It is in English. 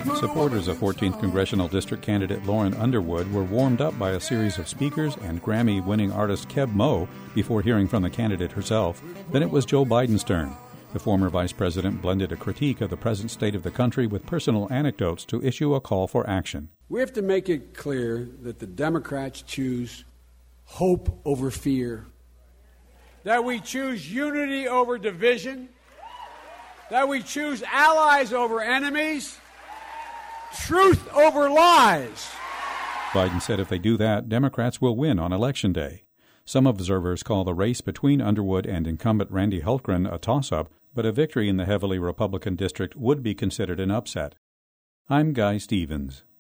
Supporters of 14th Congressional District candidate Lauren Underwood were warmed up by a series of speakers and Grammy-winning artist Keb Mo before hearing from the candidate herself. Then it was Joe Biden's turn. The former vice president blended a critique of the present state of the country with personal anecdotes to issue a call for action. We have to make it clear that the Democrats choose hope over fear, that we choose unity over division, that we choose allies over enemies, truth over lies. Biden said if they do that, Democrats will win on Election Day. Some observers call the race between Underwood and incumbent Randy Hultgren a toss-up, but a victory in the heavily Republican district would be considered an upset. I'm Guy Stevens.